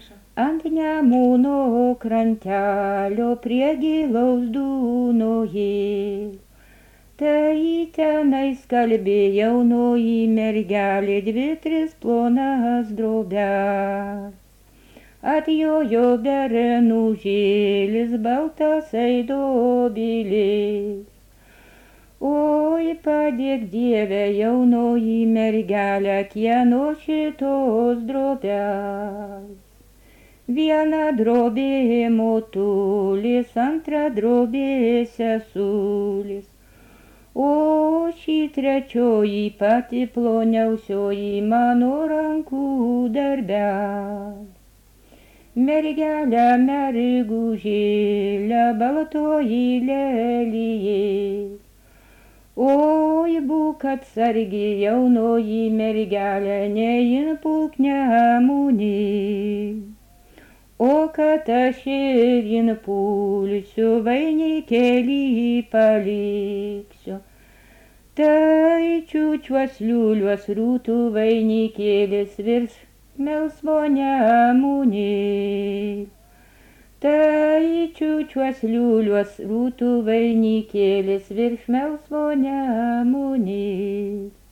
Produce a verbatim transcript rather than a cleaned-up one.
Ant Nemuno krantelio prie gilaus Dunojėlio. Tai tenais kalbė jaunoji mergelė dvi tris plonas drobes. Atjojo berenužėlis baltas aidobilis. Oi, padėk Dieve jaunoji mergelė, kieno šitos drobes. Viena drobė motulis, antra drobė sesulis. O šį trečioji pati ploniausioji mano rankų darbel. Mergelė mergužėlė baltoji lelijė. Oi, būk atsargi jaunoji mergelė, neįpulk Nemunėn. O kad aš ir įpulsiu, vainikėlį paliksiu. Tai čiūčiuos liuliuos rūtų vainikėlis virš melsvo Nemunėn. Tai čiūčiuos liuliuos rūtų vainikėlis virš melsvo Nemunėn.